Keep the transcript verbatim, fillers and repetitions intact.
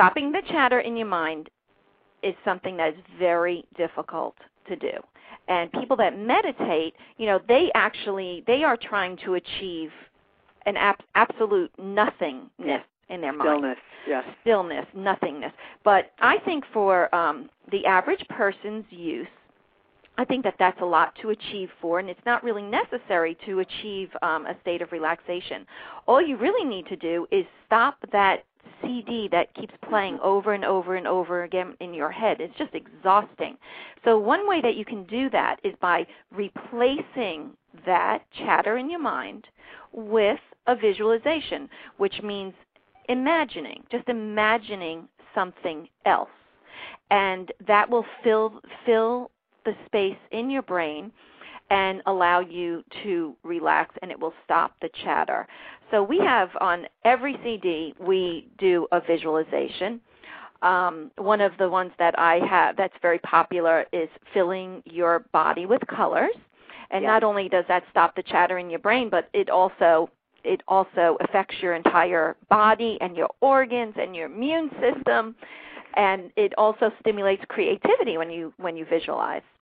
stopping the chatter in your mind is something that is very difficult to do. And people that meditate, you know, they actually, they are trying to achieve an ab- absolute nothingness in their mind. Stillness, yes. Stillness, nothingness. But I think for um, the average person's use, I think that that's a lot to achieve for, and it's not really necessary to achieve um, a state of relaxation. All you really need to do is stop that C D that keeps playing over and over and over again in your head. It's just exhausting. So one way that you can do that is by replacing that chatter in your mind with a visualization, which means imagining, just imagining something else. And that will fill fill the space in your brain and allow you to relax, and it will stop the chatter. So we have on every C D, we do a visualization. Um, one of the ones that I have that's very popular is filling your body with colors. And yes. not only does that stop the chatter in your brain, but it also it also affects your entire body and your organs and your immune system. And it also stimulates creativity when you when you visualize.